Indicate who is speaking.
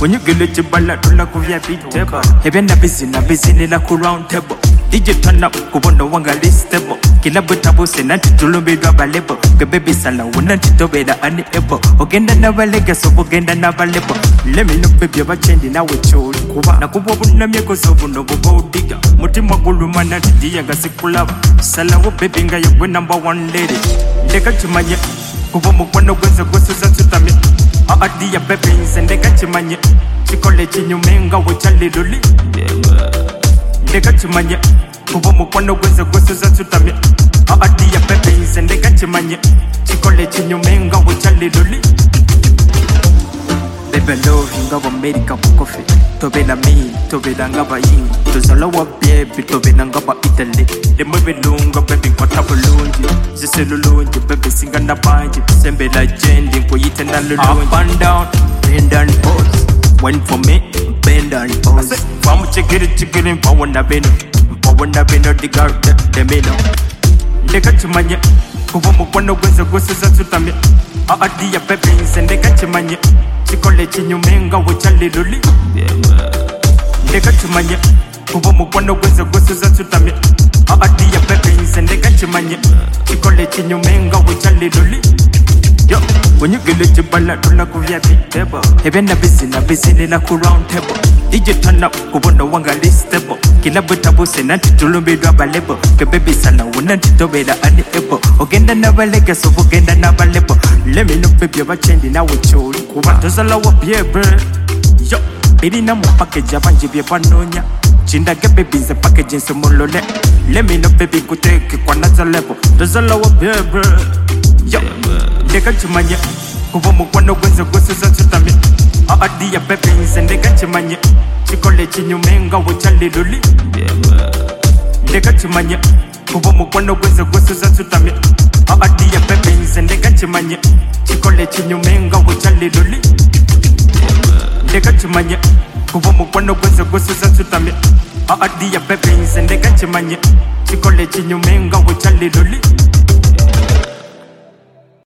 Speaker 1: when you get it, you balla to la kuvia table. Heaven a busy la round table. DJ turn up, go on the wanga listable. Kila butabu senati tulumbi dwaba lebo. Ke baby sala wunanti tobeda unable. Ogenda never legaso, ogenda never lebo. Let me know baby about changing now with chori. Kuba na kubo buna mieko sobu no go digga. Mutima gulu mana diya gasikulava. Sala wo baby nga you number one lady. Ndeka chimanye, kubo mukwano gweze za tutami. Diya baby ndeka chimanye. Chikole chinyumenga wachali luli. Ndeka chimanye, kubo mukwano gweze za tutami. Diya baby ndeka chimanye. Chikole chinyumenga wachali luli. Baby love ngaba America coffee. Tobe na me, tobe na ngaba yin. Tozala wa baby, tobe na ngaba Italy. Le mwe lunga baby kwa tabulunji. Ziselulunji baby singa na banji. Sembe la jendi kwa yite na lulunji. Up and down, bend and pose. Went for me, bend and pose. Famu chikiri, mpawana beno, diga de meno. Ndeka chimanye, kubo mukwano gweze za tutami. Diya baby ndeka chimanye. Chikole chinyumenga wachali luli. Ndeka chimanye, kubo mukwano gweze za tutami. Diya baby ndeka chimanye. Chikole chinyumenga wachali luli. Yo, when you get it, you balla to la kuvia table. Heaven a busy la round table. DJ turn up, go on the wanga listable. Kila butabu senati tulumbi dwaba lebo. Ke baby sala wunanti tobeda unable. Ogenda never legaso, ogenda never lebo. Let me know baby about changing now with chori. Kuba tozala wa baby. Yo, bidi na mo package abanji bie panonya. Chinda ke baby ze package nse molole. Let me know baby kuteke kwa naza level. Tozala wa baby. Yo, ndeka chimanye, kubo mukwano gweze za tutami. Diya baby ndeka chimanye. Chikole chinyumenga wachali luli. Ndeka chimanye, kubo mukwano gweze za tutami. Diya baby ndeka chimanye. Chikole chinyumenga wachali luli. Ndeka chimanye, kubo mukwano gweze za tutami. Diya baby ndeka chimanye. Chikole chinyumenga wachali luli.